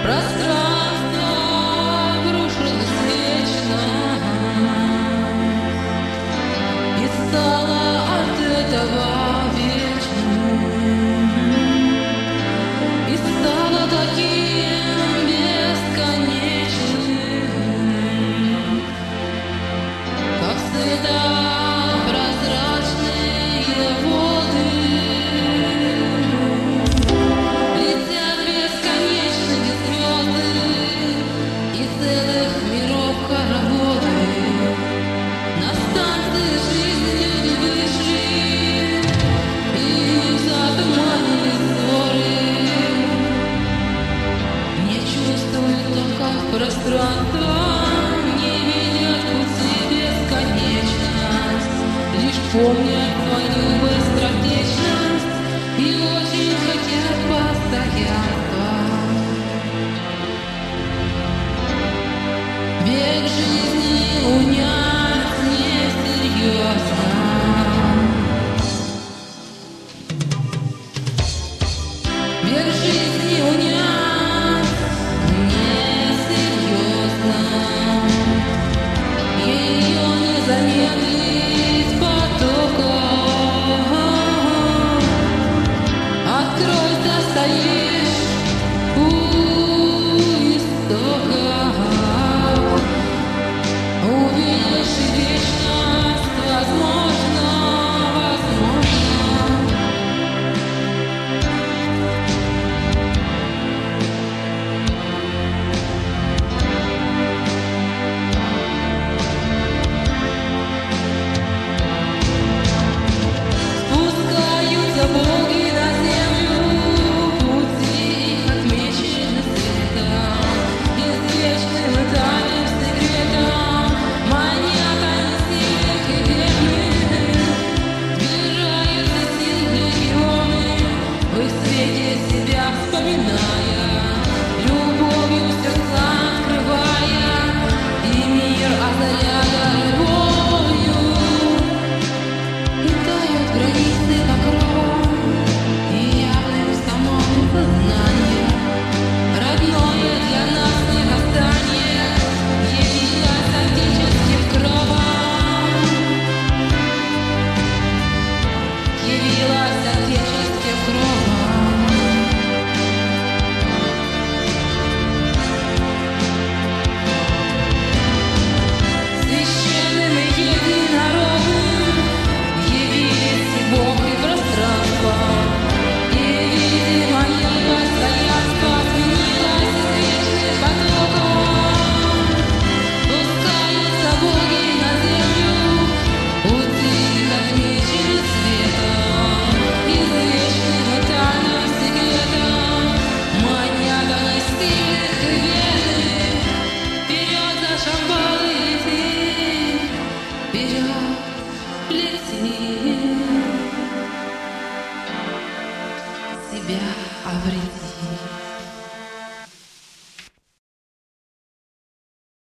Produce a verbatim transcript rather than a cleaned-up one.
Пространство обрушилось вечно, и стало от этого вечным, и стало таким бесконечным, как светопрозрачные воды. Летят бесконечные звезды и целых миров хороводы. На станции жизни люди вышли и затуманили взоры. Не чувствуют то, как пространство не видят пути бесконечность, лишь помнят свою быстротечность и очень хотят постоянства. Бег жизни унять несерьезно. Бег жизни